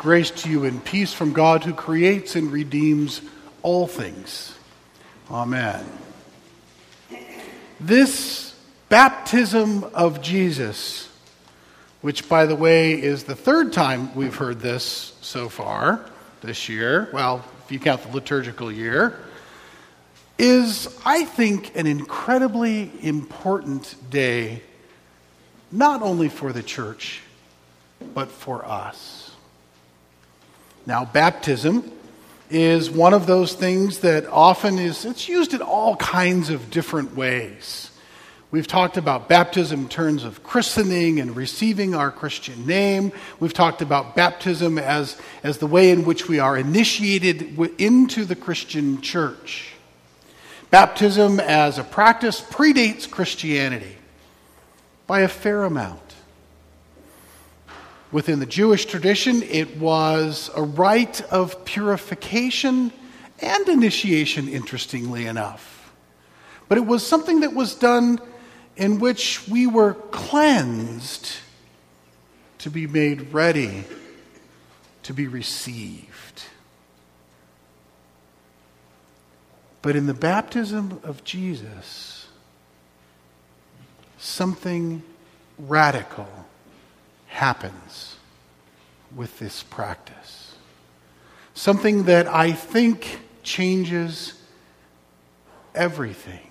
Grace to you and peace from God who creates and redeems all things. Amen. This baptism of Jesus, which, by the way, is the third time we've heard this so far this year, well, if you count the liturgical year, is, I think, an incredibly important day, not only for the church, but for us. Now, baptism is one of those things that often it's used in all kinds of different ways. We've talked about baptism in terms of christening and receiving our Christian name. We've talked about baptism as the way in which we are initiated into the Christian church. Baptism as a practice predates Christianity by a fair amount. Within the Jewish tradition, it was a rite of purification and initiation, interestingly enough. But it was something that was done in which we were cleansed to be made ready to be received. But in the baptism of Jesus, something radical happens with this practice. Something that I think changes everything.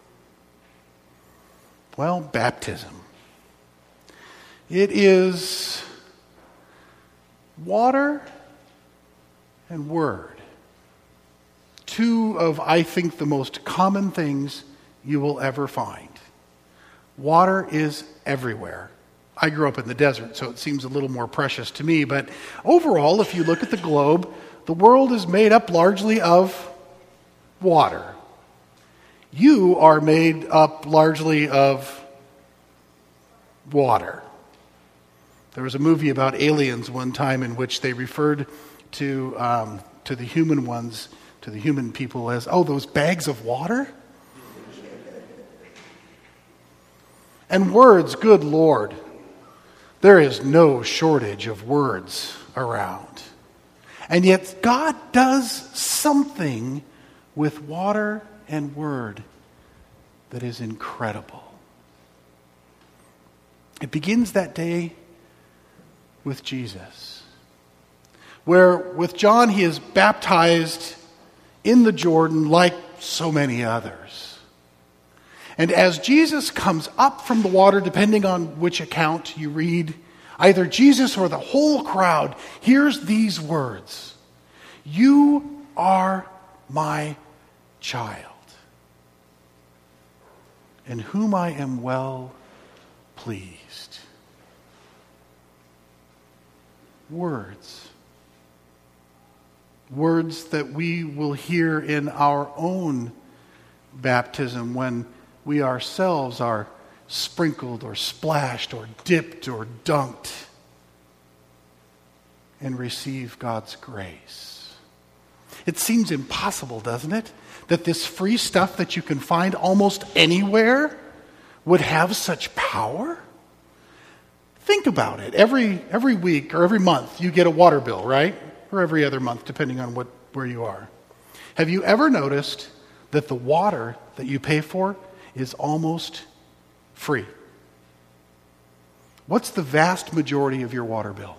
Well, baptism. It is water and word. Two of, I think, the most common things you will ever find. Water is everywhere. I grew up in the desert, so it seems a little more precious to me. But overall, if you look at the globe, the world is made up largely of water. You are made up largely of water. There was a movie about aliens one time in which they referred to the human ones, to the human people as, oh, those bags of water? And words, good Lord. There is no shortage of words around. And yet God does something with water and word that is incredible. It begins that day with Jesus, where with John he is baptized in the Jordan like so many others. And as Jesus comes up from the water, depending on which account you read, either Jesus or the whole crowd hears these words: "You are my child, in whom I am well pleased." Words. Words that we will hear in our own baptism when we ourselves are sprinkled or splashed or dipped or dunked and receive God's grace. It seems impossible, doesn't it, that this free stuff that you can find almost anywhere would have such power? Think about it. Every week or every month you get a water bill, right? Or every other month, depending on where you are. Have you ever noticed that the water that you pay for is almost free? What's the vast majority of your water bill?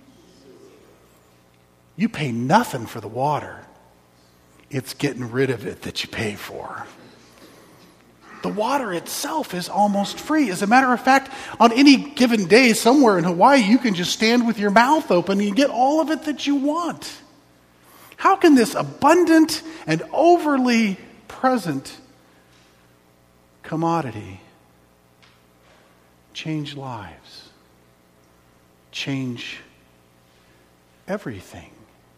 You pay nothing for the water. It's getting rid of it that you pay for. The water itself is almost free. As a matter of fact, on any given day somewhere in Hawaii, you can just stand with your mouth open and you get all of it that you want. How can this abundant and overly present commodity change lives, change everything?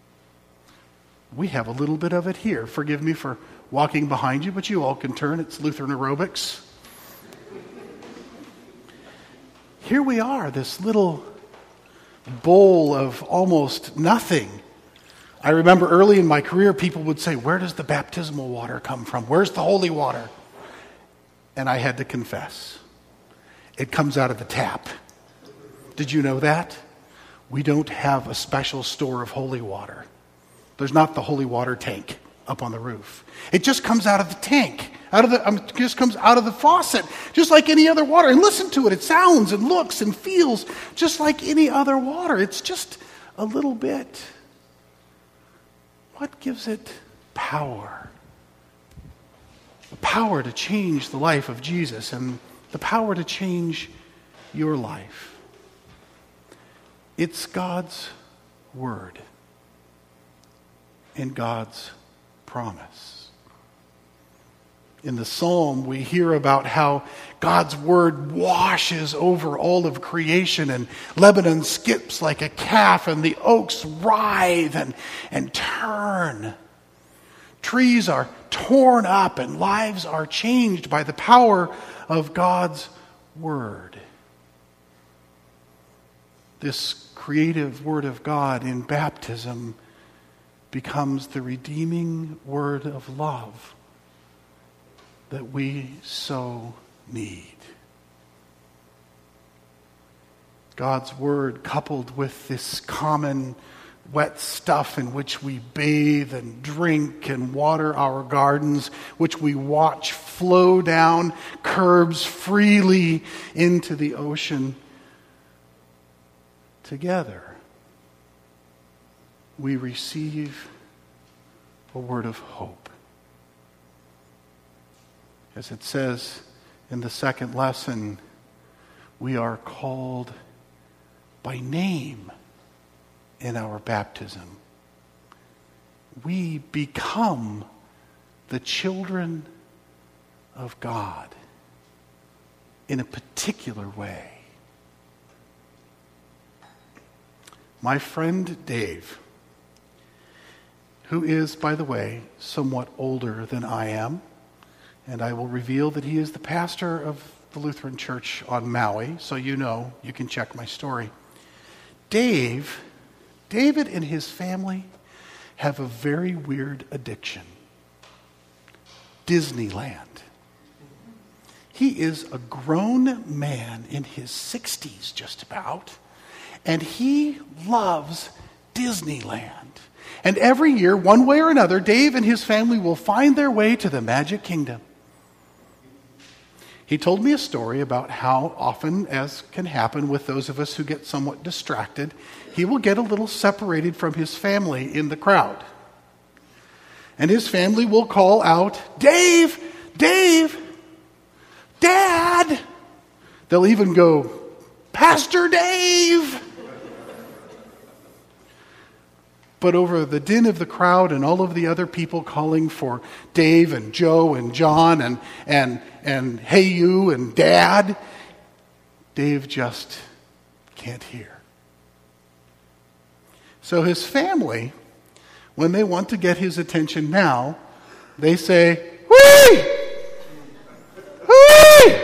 We have a little bit of it here. Forgive me for walking behind you, but you all can turn. It's Lutheran aerobics. Here we are, this little bowl of almost nothing. I remember early in my career, people would say, "Where does the baptismal water come from? Where's the holy water?" And I had to confess, it comes out of the tap. Did you know that? we don't have a special store of holy water. There's not the holy water tank up on the roof. It just comes out of the tank, just comes out of the faucet, just like any other water. And listen to it. It sounds and looks and feels just like any other water. It's just a little bit. What gives it power? The power to change the life of Jesus and the power to change your life. It's God's word and God's promise. In the psalm, we hear about how God's word washes over all of creation, and Lebanon skips like a calf, and the oaks writhe and turn. Trees are torn up, and lives are changed by the power of God's word. This creative word of God in baptism becomes the redeeming word of love that we so need. God's word, coupled with this common wet stuff in which we bathe and drink and water our gardens, which we watch flow down curbs freely into the ocean. Together, we receive a word of hope. As it says in the second lesson, we are called by name in our baptism. We become the children of God in a particular way. My friend Dave, who is, by the way, somewhat older than I am, and I will reveal that he is the pastor of the Lutheran Church on Maui, so you know, you can check my story. David and his family have a very weird addiction. Disneyland. He is a grown man in his 60s just about, and he loves Disneyland. And every year, one way or another, Dave and his family will find their way to the Magic Kingdom. He told me a story about how often, as can happen with those of us who get somewhat distracted, he will get a little separated from his family in the crowd. And his family will call out, "Dave! Dave! Dad!" They'll even go, "Pastor Dave!" But over the din of the crowd and all of the other people calling for Dave and Joe and John and hey you and Dad, Dave just can't hear. So his family, when they want to get his attention now, they say, "Whee! Whee!"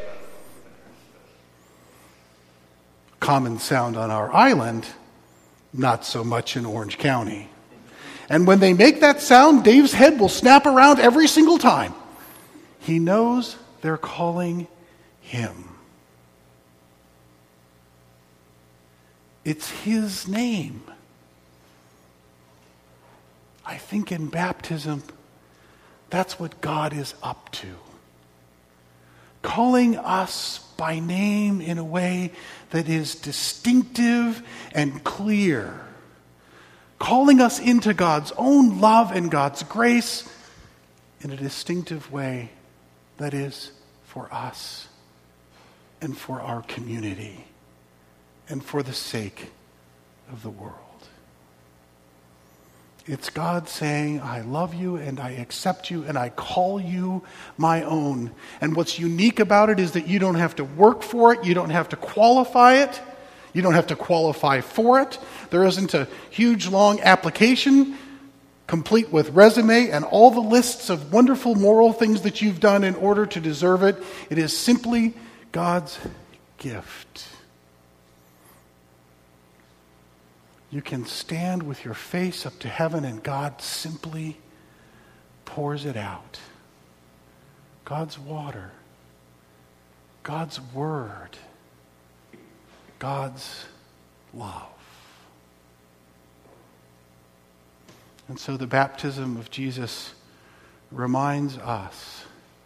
Common sound on our island, not so much in Orange County. And when they make that sound, Dave's head will snap around every single time. He knows they're calling him. It's his name. I think in baptism, that's what God is up to. Calling us by name in a way that is distinctive and clear. Calling us into God's own love and God's grace in a distinctive way that is for us and for our community and for the sake of the world. It's God saying, "I love you and I accept you and I call you my own." And what's unique about it is that you don't have to work for it. You don't have to qualify it. You don't have to qualify for it. There isn't a huge, long application complete with resume and all the lists of wonderful moral things that you've done in order to deserve it. It is simply God's gift. You can stand with your face up to heaven and God simply pours it out. God's water, God's word, God's love. And so the baptism of Jesus reminds us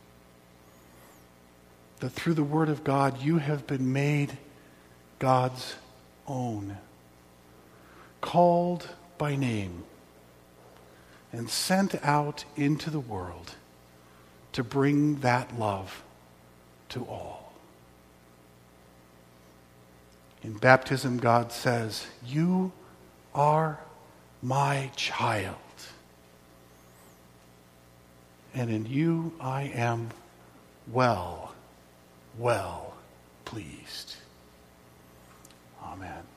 that through the Word of God, you have been made God's own, called by name, and sent out into the world to bring that love to all. In baptism, God says, "You are my child, and in you I am well pleased." Amen.